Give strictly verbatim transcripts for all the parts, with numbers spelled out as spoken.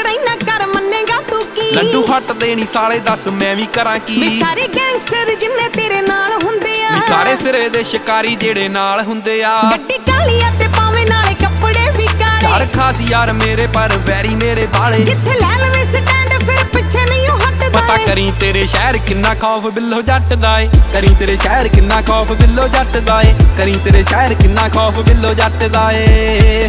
ਰਹਿਣਾ ਕਰ ਮੰਨੇਗਾ ਤੂੰ ਕੀ ਲੱਡੂ ਹੱਟਦੇ ਨੀ ਸਾਲੇ ਦੱਸ ਮੈਂ ਵੀ ਕਰਾਂ ਕੀ ਵੀ ਸਾਰੇ ਗੈਂਗਸਟਰ ਜਿੰਨੇ ਤੇਰੇ ਨਾਲ ਹੁੰਦੇ ਆ ਵੀ ਸਾਰੇ ਸਿਰੇ ਦੇ ਸ਼ਿਕਾਰੀ ਜਿਹੜੇ ਨਾਲ ਹੁੰਦੇ ਆ ਗੱਡੀ ਕਾਲੀ ਆ ਤੇ ਪਾਵੇਂ ਨਾਲੇ ਕੱਪੜੇ ਵੀ ਕਾਲੇ ਯਾਰ ਖਾਸ ਯਾਰ ਮੇਰੇ ਪਰ ਵੈਰੀ ਮੇਰੇ ਵਾਲੇ ਜਿੱਥੇ ਲੈ ਲਵੇ ਸਟੈਂਡ ਫਿਰ ਪਿੱਛੇ ਨਹੀਂ ਉਹ ਹਟਦਾ ਪਤਾ ਕਰੀ ਤੇਰੇ ਸ਼ਹਿਰ ਕਿੰਨਾ ਖੌਫ ਬਿੱਲੋ ਜੱਟ ਦਾ ਏ ਕਰੀ ਤੇਰੇ ਸ਼ਹਿਰ ਕਿੰਨਾ ਖੌਫ ਬਿੱਲੋ ਜੱਟ ਦਾ ਏ ਕਰੀ ਤੇਰੇ ਸ਼ਹਿਰ ਕਿੰਨਾ ਖੌਫ ਬਿੱਲੋ ਜੱਟ ਦਾ ਏ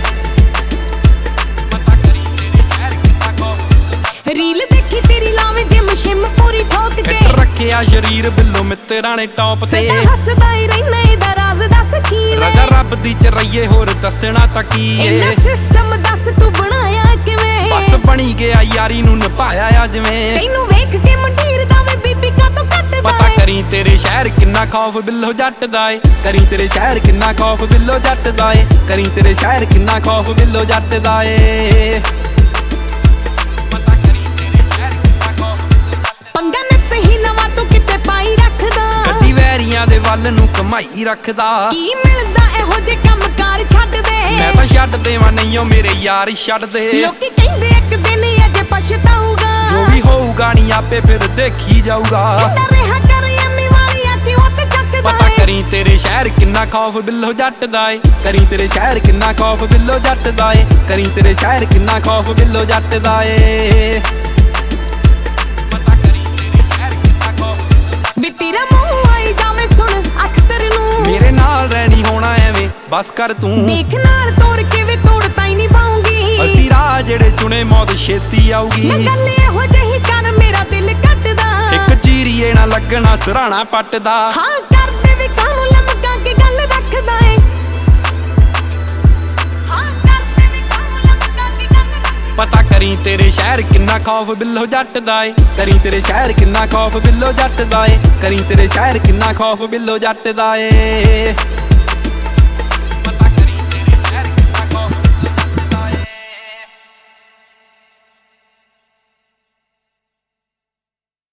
ਰੀਲ ਦੇਖੀ ਤੇਰੀ ਲਾਵੇਂ ਜਿਮ ਸ਼ਿਮ ਪੂਰੀ ਠੋਕ ਕੇ ਰੱਖਿਆ ਸ਼ਰੀਰ ਬਿੱਲੋ ਮਿੱਤਰਾਂ ਨੇ ਟੌਪ ਤੇ ਸਦਾ ਹੱਸਦਾ ਹੀ ਰਹਿਣਾ ਇਹਦਾ ਰਾਜ਼ ਦੱਸ ਕੀ ਵੇ ਰਾਜਾ ਰੱਬ ਦੀ ਚਰਈਏ ਹੋਰ ਦੱਸਣਾ ਤਾਂ ਕੀ ਏ ਇੰਨਾ ਸਿਸਟਮ ਦੱਸ ਤੂੰ ਬਣਾਇਆ ਕਿਵੇਂ ਬਸ ਬਣੀ ਗਿਆ ਯਾਰੀ ਨੂੰ ਨਿਭਾਇਆ ਆ ਜਿਵੇਂ ਤੈਨੂੰ ਵੇਖ ਕੇ ਮੰਡੀਰ ਦਾ ਵੇ ਬੀਬੀ ਕਾ ਤੋਂ ਕੱਟਦਾ ਪਤਾ ਕਰੀ ਤੇਰੇ ਸ਼ਹਿਰ ਕਿੰਨਾ ਖੌਫ ਬਿੱਲੋ ਜੱਟ ਦਾ ਏ ਕਰੀ ਤੇਰੇ ਸ਼ਹਿਰ ਕਿੰਨਾ ਖੌਫ ਬਿੱਲੋ ਜੱਟ ਦਾ ਏ ਕਰੀ ਤੇਰੇ ਸ਼ਹਿਰ ਕਿੰਨਾ ਖੌਫ ਬਿੱਲੋ ਜੱਟ ਦਾ ਏ ਪੰਗਾ ਨੱਤ ਹੀ ਨਵਾਂ ਤੂੰ ਕਿਤੇ ਪਾਈ ਰੱਖਦਾ ਗੱਡੀ ਵੈਰੀਆਂ ਦੇ ਵੱਲ ਨੂੰ ਕਮਾਈ ਰੱਖਦਾ ਕੀ ਮਿਲਦਾ ਇਹੋ ਜੇ ਕੰਮ ਕਾਰ ਛੱਡ ਦੇ ਮੈਂ ਤਾਂ ਛੱਡ ਦੇਵਾਂ ਨਹੀਂ ਓ ਮੇਰੇ ਯਾਰ ਛੱਡ ਦੇ ਲੋਕੀ ਕਹਿੰਦੇ ਇੱਕ ਦਿਨ ਅਜੇ ਪਛਤਾਊਗਾ ਜੋ ਵੀ ਹੋਊਗਾ ਨਹੀਂ ਆਪੇ ਫਿਰ ਦੇਖੀ ਜਾਊਗਾ ਕਿੰਨਾ ਰਿਹਾ ਕਰ ਐਮੀ ਵਾਲੀਆਂ ਤੇ ਉਹ ਤੇ ਚੱਕਦਾ ਪਤਾ ਕਰੀ ਤੇਰੇ ਸ਼ਹਿਰ ਕਿੰਨਾ ਖੌਫ ਬਿੱਲੋ ਜੱਟ ਦਾ ਏ ਕਰੀ ਤੇਰੇ ਸ਼ਹਿਰ ਕਿੰਨਾ ਖੌਫ ਬਿੱਲੋ ਜੱਟ ਦਾ ਏ ਕਰੀ ਤੇਰੇ ਸ਼ਹਿਰ ਕਿੰਨਾ ਖੌਫ ਬਿੱਲੋ ਜੱਟ ਦਾ ਏ ਵੀ ਤੇਰਾ ਮੂੰਹ ਆਈ ਜਾਵੇਂ ਸੁਣ ਅਖਤਰ ਨੂੰ ਮੇਰੇ ਨਾਲ ਰਹਿਣੀ ਹੋਣਾ ਐਵੇਂ ਬਸ ਕਰ ਤੂੰ ਦੇਖ ਨਾਲ ਤੋੜ ਕੇ ਵੀ ਤੋੜਤਾ ਹੀ ਨਹੀਂ ਪਾਉਂਗੀ ਅਸੀਂ ਰਾਹ ਜਿਹੜੇ ਚੁਣੇ ਮੌਤ ਛੇਤੀ ਆਊਗੀ ਮੈਂ ਗੱਲ ਇਹੋ ਜਿਹੀ ਕਰ ਮੇਰਾ ਦਿਲ ਕੱਟਦਾ ਇੱਕ ਚੀਰੀਏ ਨਾ ਲੱਗਣਾ ਸਰਾਣਾ ਪੱਟਦਾ ਹਾਂ ਕਰਦੇ ਵੀ ਕਾਹਨੂੰ ਲਮਕਾ ਕੇ ਗੱਲ ਰੱਖਦਾ ਏ ਹਾਂ ਕਰਦੇ ਵੀ ਕਾਹਨੂੰ ਲਮਕਾ ਕੇ ਗੱਲ ਰੱਖਦਾ ਪਤਾ ਕਰੀ ਤੇਰੇ ਸ਼ਹਿਰ ਕਿੰਨਾ ਖੌਫ ਬਿੱਲੋ ਜੱਟ ਦਾ ਏ ਕਰੀ ਤੇਰੇ ਸ਼ਹਿਰ ਕਿੰਨਾ ਖੌਫ ਬਿੱਲੋ ਜੱਟ ਦਾ ਏ ਕਰੀ ਤੇਰੇ ਸ਼ਹਿਰ ਕਿੰਨਾ ਖੌਫ ਬਿੱਲੋ ਜੱਟ ਦਾ ਏ